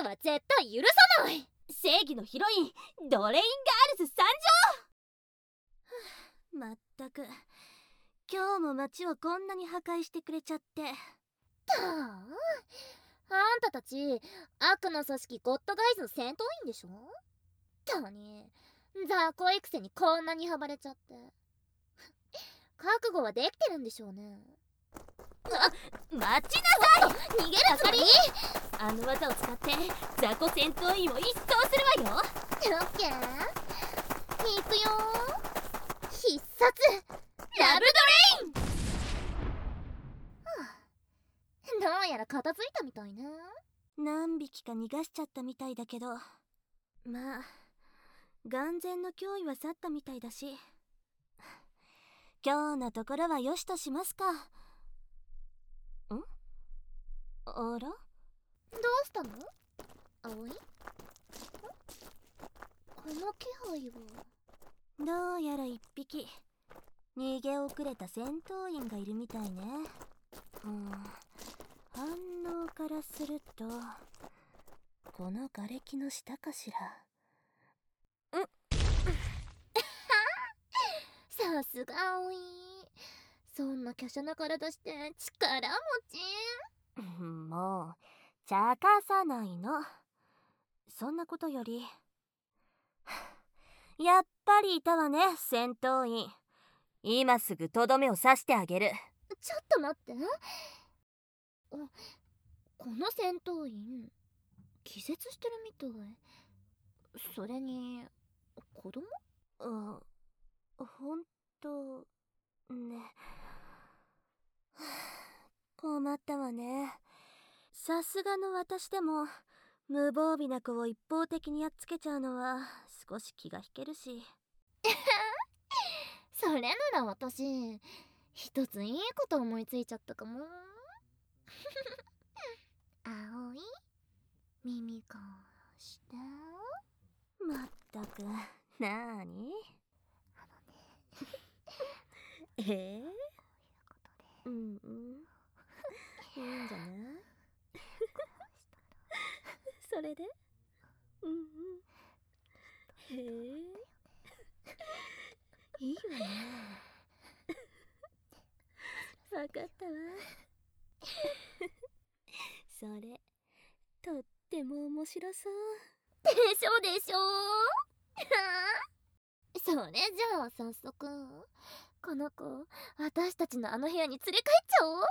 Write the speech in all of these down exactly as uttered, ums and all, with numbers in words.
僕は絶対許さない。 正義のヒロインドレインガールズ参上。まったく今日も街をこんなに破壊してくれちゃって。 たあ、あんたたち悪の組織ゴッドガイズの戦闘員でしょ。たに雑魚いくせにこんなに暴れちゃって覚悟はできてるんでしょうね。 あ、待ちなさい。 逃げるつもり？ あの技を使って雑魚戦闘員を一掃するわよ。 オッケー、いくよ。必殺ラブドレイン。どうやら片付いたみたいね。 何匹か逃がしちゃったみたいだけど、まあ眼前の脅威は去ったみたいだし、今日のところはよしとしますか。ん？あら？ どうしたの葵？この気配は。 どうやら一匹逃げ遅れた戦闘員がいるみたいね。うん、反応からするとこの瓦礫の下かしら。んさすが葵、そんな華奢な体して力持ち。 もう茶化さないの。そんなことよりやっぱりいたわね、戦闘員。今すぐとどめを刺してあげる。 ちょっと待って、この戦闘員気絶してるみたい。それに子供？ あ、ほんとね。困ったわね。さすがの私でも無防備な子を一方的にやっつけちゃうのは少し気が引けるし。 それなら私一ついいこと思いついちゃったかも。葵、耳貸して。 まったくなーにあのねえー、 こういうことで、 うんうん、いいんじゃないそれでうんうん、へえいいわね。わかったわそれとっても面白そうでしょでしょそれじゃあ早速この子私たちのあの部屋に連れ帰っちゃおう。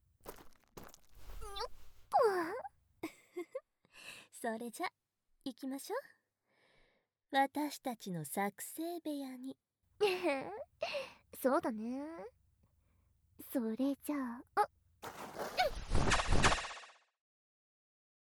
よっこそれじゃ行きましょう、私たちの作成部屋に。 そうだね。それじゃあ、あ、